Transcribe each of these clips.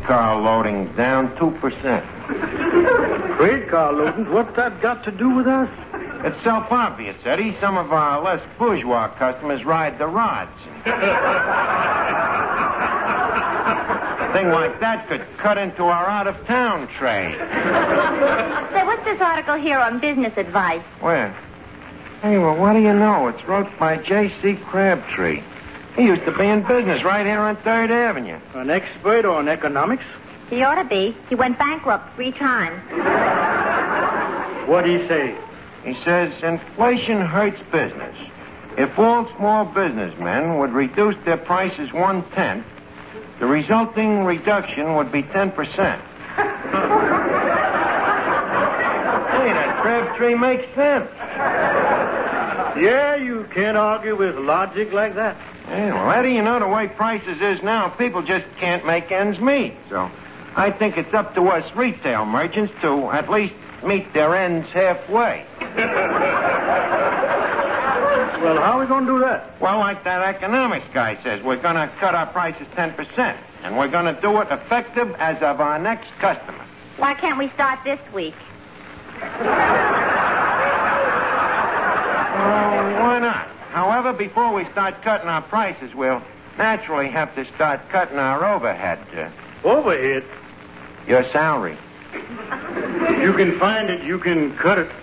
car loadings down 2%. Freight car loadings? What's that got to do with us? It's self-obvious, Eddie. Some of our less bourgeois customers ride the rods. A thing like that could cut into our out-of-town trade. Say, what's this article here on business advice? Where? Hey, well, what do you know? It's wrote by J.C. Crabtree. He used to be in business right here on 3rd Avenue. An expert on economics? He ought to be. He went bankrupt 3 times. What'd he say? He says inflation hurts business. If all small businessmen would reduce their prices 1/10, the resulting reduction would be 10%. Hey, that Crabtree makes sense. Yeah, you can't argue with logic like that. Yeah, well, Eddie, you know the way prices is now, people just can't make ends meet. So I think it's up to us retail merchants to at least meet their ends halfway. Well, how are we going to do that? Well, like that economics guy says, we're going to cut our prices 10%, and we're going to do it effective as of our next customer. Why can't we start this week? Why not? However, before we start cutting our prices, we'll naturally have to start cutting our overhead. Overhead? Your salary. You can find it, you can cut it.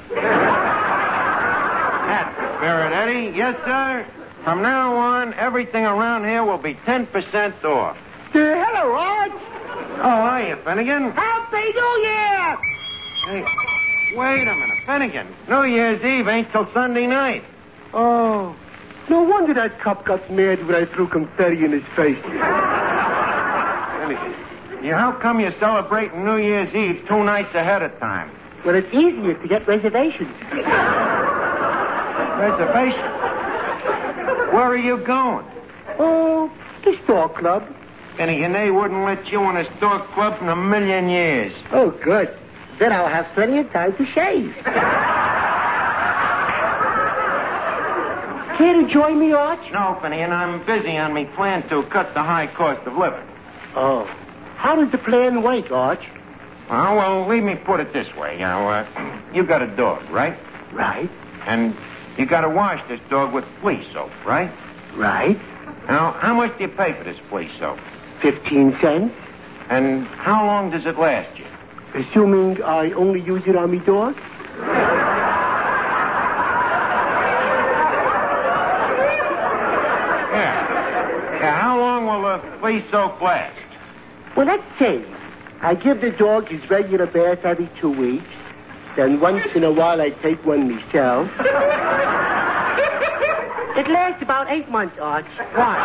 That's the spirit, Eddie. Yes, sir. From now on, everything around here will be 10% off. Hello, Arch. Oh, hiya, Finnegan. Happy New Year! Hey, wait a minute, Finnegan. New Year's Eve ain't till Sunday night. Oh, no wonder that cop got mad when I threw confetti in his face. Finnegan, how come you're celebrating New Year's Eve 2 nights ahead of time? Well, it's easier to get reservations. Reservation? Where are you going? Oh, the store club. Finnegan, they wouldn't let you in a store club in a million years. Oh, good. Then I'll have plenty of time to shave. Care to join me, Arch? No, Finnegan, I'm busy on me plan to cut the high cost of living. Oh. How does the plan work, Arch? Oh, well, let me put it this way. Now, you got a dog, right? Right. And you got to wash this dog with flea soap, right? Right. Now, how much do you pay for this flea soap? 15 cents. And how long does it last you? Assuming I only use it on me dog? Yeah, how long will the flea soap last? Well, let's say I give the dog his regular bath every 2 weeks. Then once in a while I take one myself. It lasts about 8 months, Arch. Why?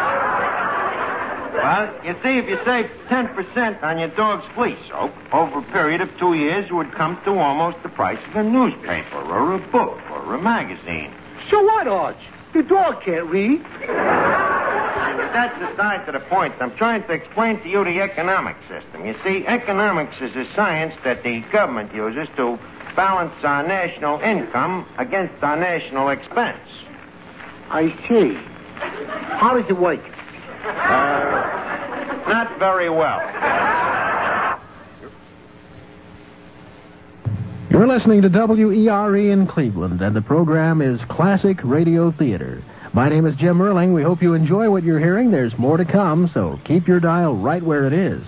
Well, you see, if you save 10% on your dog's flea soap, over a period of 2 years, it would come to almost the price of a newspaper or a book or a magazine. So what, Arch? The dog can't read. That's aside to the point. I'm trying to explain to you the economic system. You see, economics is a science that the government uses to balance our national income against our national expense. I see. How does it work? Not very well. You're listening to WERE in Cleveland, and the program is Classic Radio Theater. My name is Jim Erling. We hope you enjoy what you're hearing. There's more to come, so keep your dial right where it is.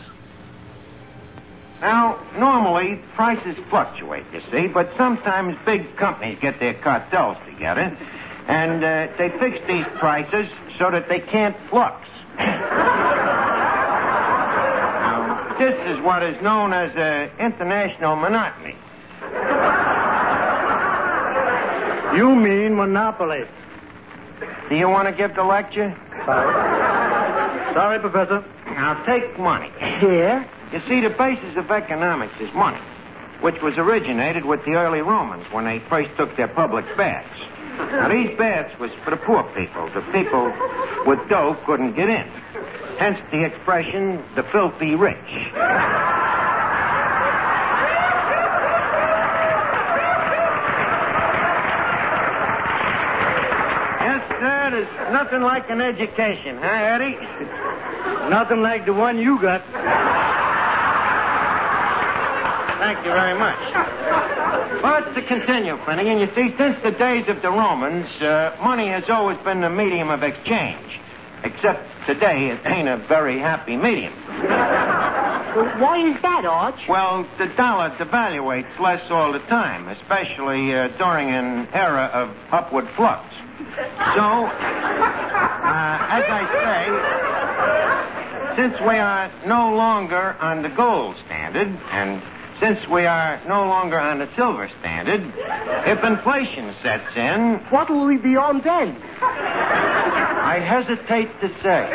Now, normally, prices fluctuate, you see, but sometimes big companies get their cartels together, and they fix these prices so that they can't flux. Now, this is what is known as international monotony. You mean monopoly. Do you want to give the lecture? Sorry, Professor. Now, take money. Yeah? You see, the basis of economics is money, which was originated with the early Romans when they first took their public baths. Now, these baths was for the poor people. The people with dough couldn't get in. Hence the expression, the filthy rich. Yes, sir, there's nothing like an education, huh, Eddie? Nothing like the one you got. Thank you very much. But to continue, Finnegan, you see, since the days of the Romans, money has always been the medium of exchange. Except today, it ain't a very happy medium. Well, why is that, Arch? Well, the dollar devaluates less all the time, especially during an era of upward flux. So, as I say, since we are no longer on the gold standard, and since we are no longer on the silver standard, if inflation sets in... What will we be on then? I hesitate to say.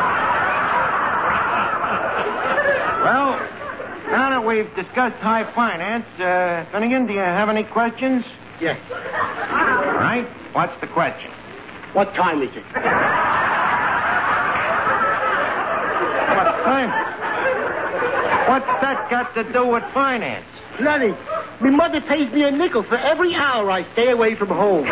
Well, now that we've discussed high finance, Finnegan, do you have any questions? Yes. All right. What's the question? What time is it? What time? What's that got to do with finance? Lenny, my mother pays me a nickel for every hour I stay away from home.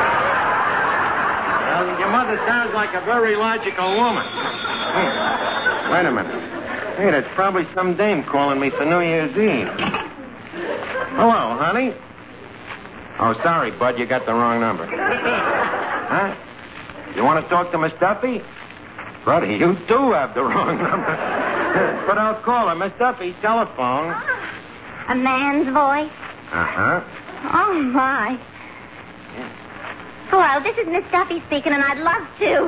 Well, your mother sounds like a very logical woman. Wait a minute. Hey, that's probably some dame calling me for New Year's Eve. Hello, honey. Oh, sorry, Bud, you got the wrong number. Huh? You want to talk to Miss Duffy? Buddy, you do have the wrong number. But I'll call her. Miss Duffy, telephone. A man's voice? Uh-huh. Oh, my. Hello, this is Miss Duffy speaking, and I'd love to.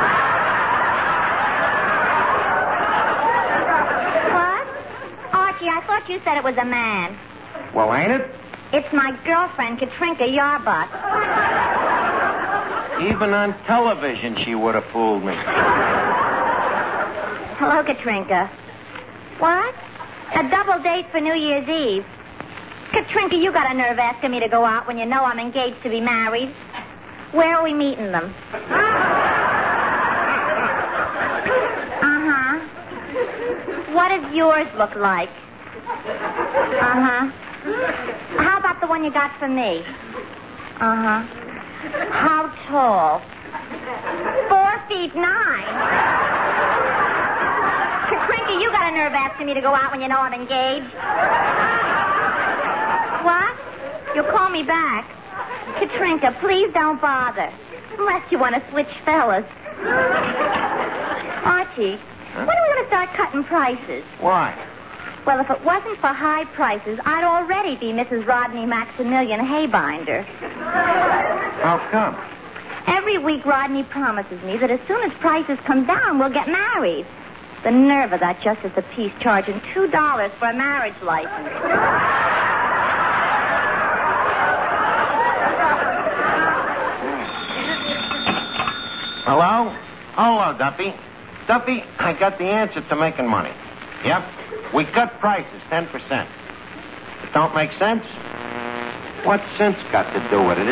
What? Archie, I thought you said it was a man. Well, ain't it? It's my girlfriend, Katrinka Yarbuck. Even on television, she would have fooled me. Hello, Katrinka. What? A double date for New Year's Eve. Katrinka, you got a nerve asking me to go out when you know I'm engaged to be married. Where are we meeting them? Uh-huh. What does yours look like? Uh-huh. How about the one you got for me? Uh-huh. How tall? 4'9". Katrinka, you got a nerve asking me to go out when you know I'm engaged. What? You'll call me back. Katrinka, please don't bother. Unless you want to switch fellas. Archie, when are we going to start cutting prices? Why? Well, if it wasn't for high prices, I'd already be Mrs. Rodney Maximilian Haybinder. How come? Every week, Rodney promises me that as soon as prices come down, we'll get married. The nerve of that justice of peace charging $2 for a marriage license. Hello? Hello, Duffy. Duffy, I got the answer to making money. Yep. We cut prices 10%. It don't make sense? What's sense got to do with it?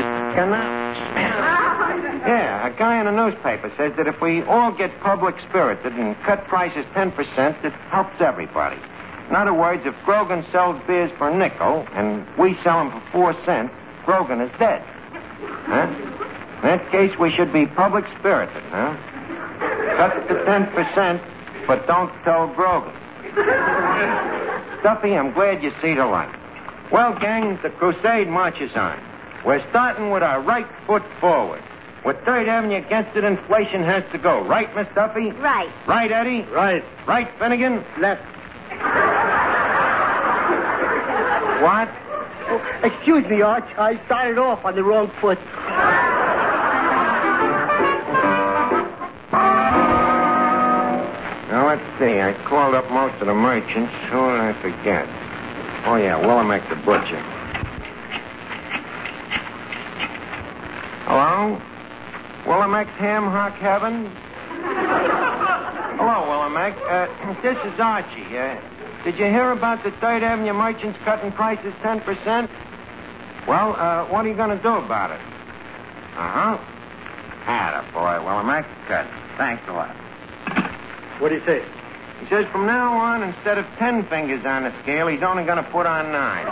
Yeah, a guy in a newspaper says that if we all get public-spirited and cut prices 10%, it helps everybody. In other words, if Grogan sells beers for a nickel and we sell them for 4 cents, Grogan is dead. Huh? In that case, we should be public-spirited, huh? Cut the 10%, but don't tell Grogan. Duffy, I'm glad you see the light. Well, gang, the crusade marches on. We're starting with our right foot forward. With 3rd Avenue against it, inflation has to go. Right, Miss Duffy? Right. Right, Eddie? Right. Right, Finnegan? Left. What? Oh, excuse me, Arch. I started off on the wrong foot. Now, let's see. I called up most of the merchants. Who did I forget? Oh, yeah, Willimack the butcher. Hello? Willimack's Ham Hock Heaven? Hello, Willimack. This is Archie. Did you hear about the 3rd Avenue merchants cutting prices 10%? Well, what are you going to do about it? Uh-huh. Attaboy, Willimack. Good. Thanks a lot. What do you say? He says from now on, instead of 10 fingers on the scale, he's only going to put on 9.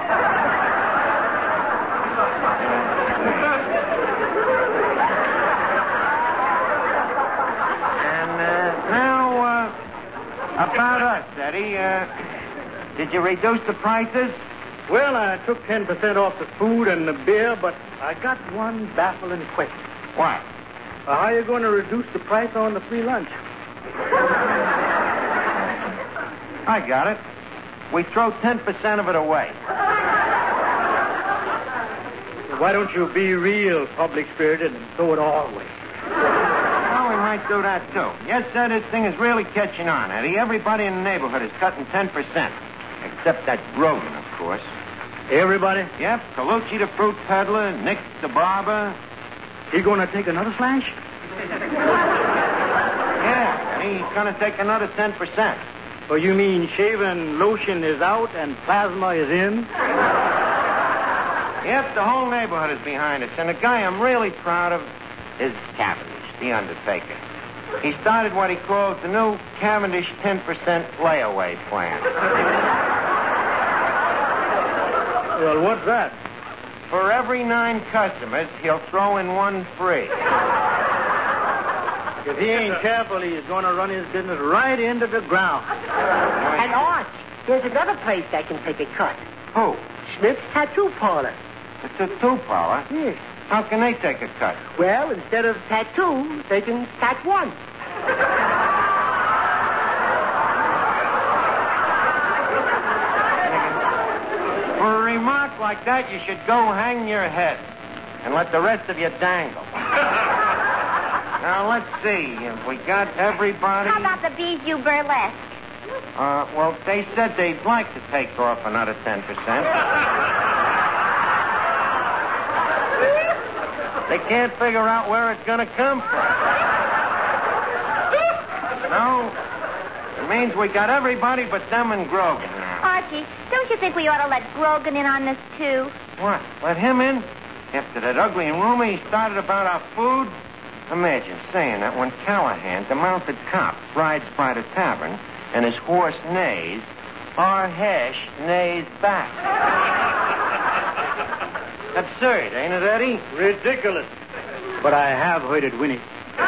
And now, about us, Eddie. Did you reduce the prices? Well, I took 10% off the food and the beer, but I got one baffling question. What? How are you going to reduce the price on the free lunch? I got it. We throw 10% of it away. Why don't you be real public-spirited and throw it all away? Well, we might do that, too. Yes, sir, this thing is really catching on, Eddie. Everybody in the neighborhood is cutting 10%. Except that Grogan, of course. Everybody? Yep, Colucci the fruit peddler, Nick the barber. He going to take another slash? Yeah, and he's going to take another 10%. Oh, you mean shaving lotion is out and plasma is in? Yep, the whole neighborhood is behind us. And the guy I'm really proud of is Cavendish, the undertaker. He started what he calls the new Cavendish 10% layaway plan. Well, what's that? For every 9 customers, he'll throw in 1 free. If he ain't careful, he's going to run his business right into the ground. And Arch, there's another place that can take a cut. Who? Smith's Tattoo Parlor. The tattoo parlor? Yes. How can they take a cut? Well, instead of tattoo, they can tat one. For a remark like that, you should go hang your head and let the rest of you dangle. Now, let's see. Have we got everybody? How about the Bijou Burlesque? Well, they said they'd like to take off another 10%. They can't figure out where it's going to come from. No, it means we got everybody but them and Grogan now. Archie, don't you think we ought to let Grogan in on this, too? What? Let him in? After that ugly rumor he started about our food? Imagine saying that when Callahan, the mounted cop, rides by the tavern and his horse neighs, our Hesh neighs back. Absurd, ain't it, Eddie? Ridiculous. But I have heard it, Winnie.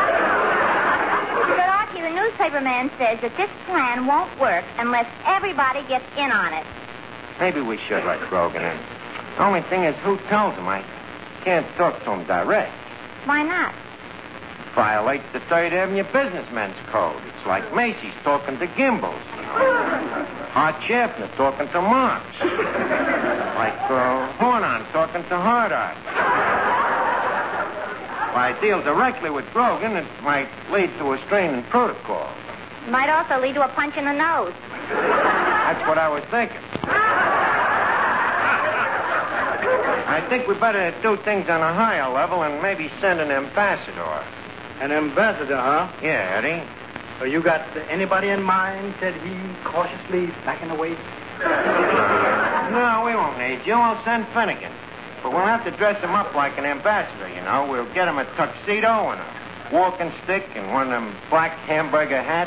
But, Archie, the newspaper man says that this plan won't work unless everybody gets in on it. Maybe we should let Grogan in. The only thing is, who tells him? I can't talk to him direct. Why not? Violates the 3rd Avenue Businessmen's Code. It's like Macy's talking to Gimbels. Art Schaffner talking to Marx. Like Hornon talking to Hard Art. If I deal directly with Grogan, it might lead to a strain in protocol. Might also lead to a punch in the nose. That's what I was thinking. I think we better do things on a higher level and maybe send an ambassador. An ambassador, huh? Yeah, Eddie. So you got anybody in mind, said he, cautiously backing away? No, we won't need you. We'll send Finnegan. But we'll have to dress him up like an ambassador, you know. We'll get him a tuxedo and a walking stick and one of them black hamburger hats.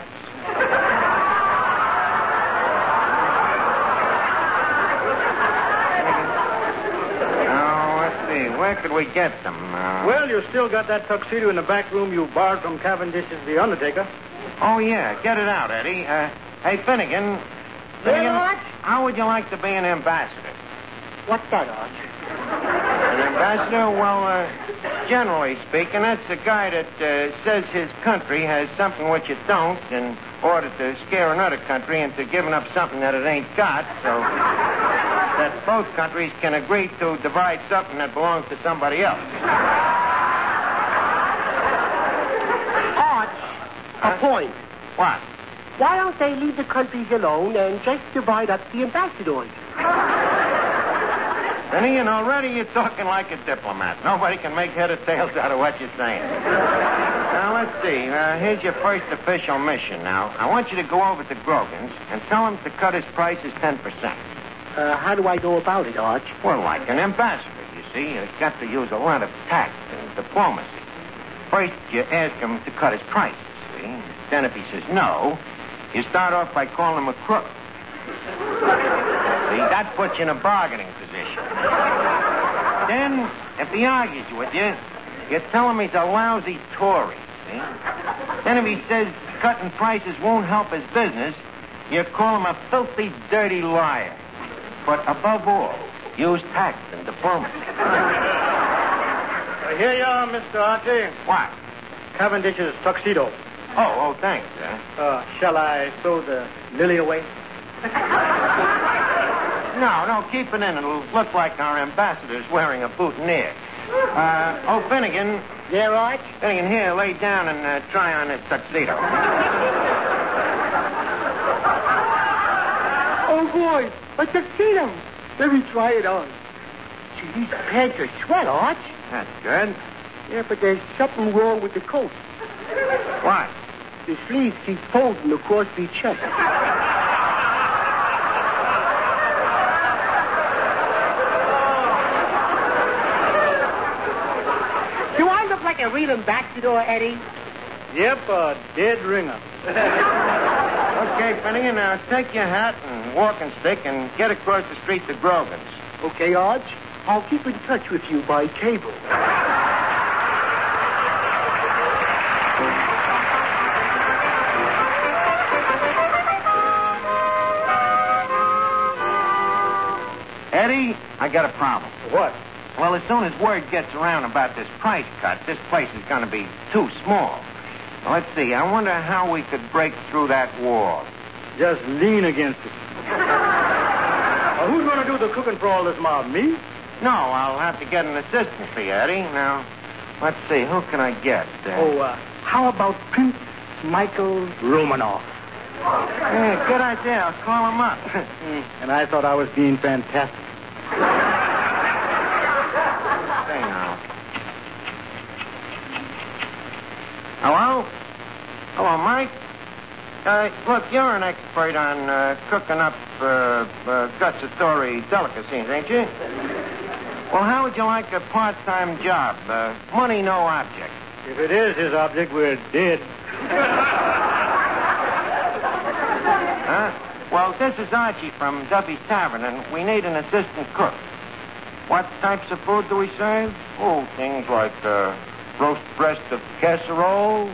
Now, let's see. Where could we get them? Well, you still got that tuxedo in the back room you borrowed from Cavendish's The Undertaker. Oh, yeah. Get it out, Eddie. Hey, Finnegan. Arch? How would you like to be an ambassador? What's that, Arch? An ambassador? Well, generally speaking, that's a guy that says his country has something which it don't in order to scare another country into giving up something that it ain't got, so that both countries can agree to divide something that belongs to somebody else. Arch, a point. What? Why don't they leave the countries alone and just divide up the ambassadors? And Ian, already you're talking like a diplomat. Nobody can make head or tails out of what you're saying. Now, let's see. Here's your first official mission now. I want you to go over to Grogan's and tell him to cut his prices 10%. How do I go about it, Arch? Well, like an ambassador, you see. You've got to use a lot of tact and diplomacy. First, you ask him to cut his prices, see? Then if he says no, you start off by calling him a crook. See, that puts you in a bargaining position. Then, if he argues with you, you tell him he's a lousy Tory, see? Then if he says cutting prices won't help his business, you call him a filthy, dirty liar. but above all, use tact and diplomacy. Here you are, Mr. Archie. What? Cavendish's tuxedo. Oh, thanks, sir. Shall I throw the lily away? No, keep it in. It'll look like our ambassador's wearing a boutonniere. Finnegan. Yeah, Arch? Finnegan, here, lay down and try on this tuxedo. Oh, boy, a tuxedo. Let me try it on. Gee, these pants are swell, Arch. That's good. Yeah, but there's something wrong with the coat. What? The sleeves keep folding across the chest. Do I look like a real ambassador, Eddie? Yep, a dead ringer. Okay, Finnegan, now take your hat and walking stick and get across the street to Grogan's. Okay, Arch. I'll keep in touch with you by cable. Eddie, I got a problem. What? Well, as soon as word gets around about this price cut, this place is going to be too small. Now, let's see. I wonder how we could break through that wall. Just lean against it. Who's going to do the cooking for all this mob? Me? No, I'll have to get an assistant for you, Eddie. Now, let's see. Who can I get? How about Prince Michael Romanoff? Yeah, good idea. I'll call him up. And I thought I was being fantastic. Say now. Hello? Hello, Mike. Look, you're an expert on cooking up gustatory delicacies, ain't you? Well, how would you like a part-time job? Money, no object. If it is his object, we're dead. Huh? Well, this is Archie from Duffy's Tavern, and we need an assistant cook. What types of food do we serve? Oh, things like roast breast of casserole,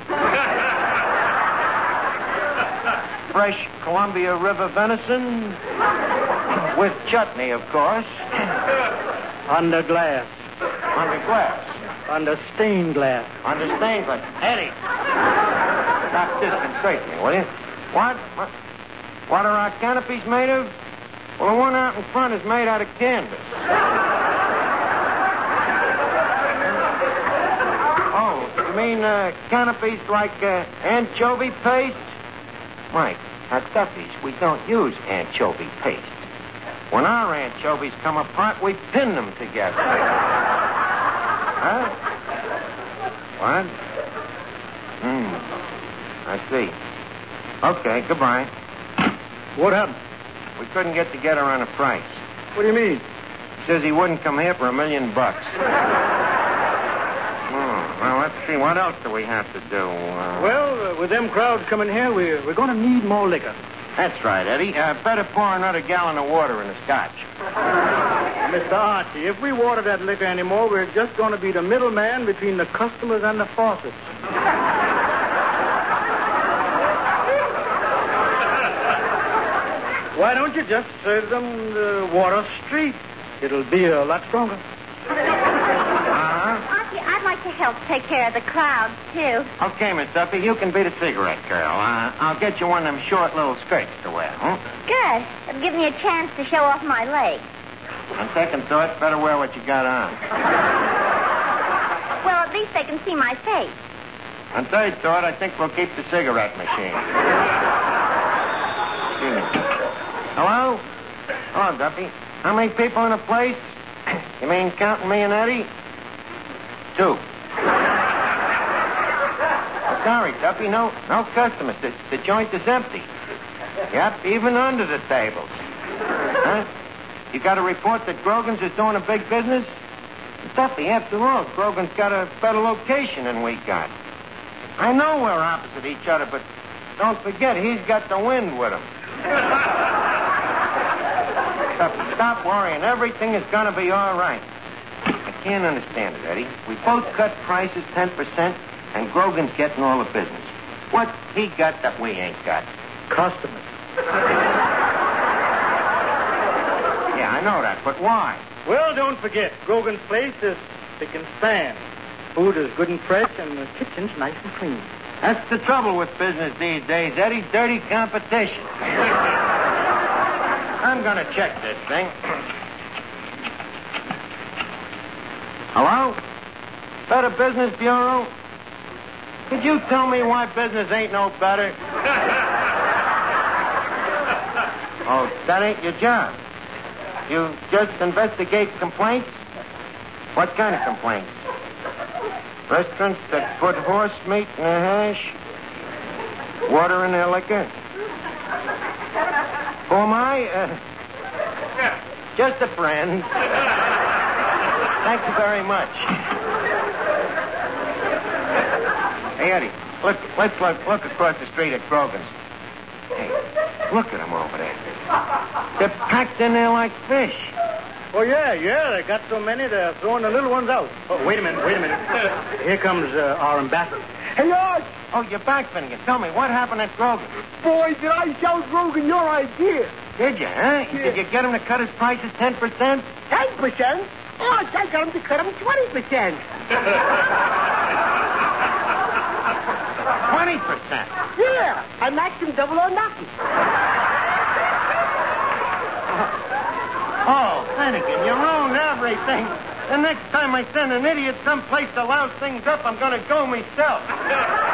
fresh Columbia River venison, with chutney, of course. Under glass. Under glass. Under stained glass. Under stained glass. Eddie, stop disconcerting me, will you? What? What are our canopies made of? Well, the one out in front is made out of canvas. Oh, you mean canopies like anchovy paste? Mike, at Duffy's, we don't use anchovy paste. When our anchovies come apart, we pin them together. Huh? What? I see. Okay, goodbye. What happened? We couldn't get together on a price. What do you mean? He says he wouldn't come here for $1 million. Well, let's see. What else do we have to do? With them crowds coming here, we're going to need more liquor. That's right, Eddie. Better pour another gallon of water in the scotch. Mr. Archie, if we water that liquor anymore, we're just going to be the middleman between the customers and the faucets. Why don't you just serve them the water straight? It'll be a lot stronger. Archie, I'd like to help take care of the crowd, too. Okay, Miss Duffy, you can be the cigarette girl. I'll get you one of them short little skirts to wear, huh? Good. It'll give me a chance to show off my legs. On second thought, better wear what you got on. Well, at least they can see my face. On third thought, I think we'll keep the cigarette machine. Excuse me. Hello? Hello, Duffy. How many people in the place? You mean counting me and Eddie? 2. Oh, sorry, Duffy. No customers. The joint is empty. Yep, even under the tables. Huh? You got a report that Grogan's is doing a big business? Duffy, after all, Grogan's got a better location than we got. I know we're opposite each other, but don't forget, he's got the wind with him. Stop worrying. Everything is going to be all right. I can't understand it, Eddie. We both cut prices 10%, and Grogan's getting all the business. What's he got that we ain't got? Customers. Yeah, know that, but why? Well, don't forget, Grogan's place is spick and span. Food is good and fresh, and the kitchen's nice and clean. That's the trouble with business these days, Eddie. Dirty competition. I'm going to check this thing. Hello? Better Business Bureau? Could you tell me why business ain't no better? Oh, that ain't your job. You just investigate complaints? What kind of complaints? Restaurants that put horse meat in their hash? Water in their liquor? Who am I? Just a friend. Thank you very much. Hey, Eddie, let's look across the street at Grogan's. Hey, look at them over there. They're packed in there like fish. Oh, yeah, they got so many they're throwing the little ones out. Oh, wait a minute. Here comes our ambassador. Hey, Arch! Oh, you're back, Finnegan. Tell me, what happened at Grogan's? Boy, did I sell Grogan your idea. Did you, huh? Yeah. Did you get him to cut his prices 10%? 10%? Arch, I got him to cut him 20%. 20%? Yeah, I matched him double or nothing. Oh, Finnegan, you ruined everything. The next time I send an idiot someplace to louse things up, I'm going to go myself.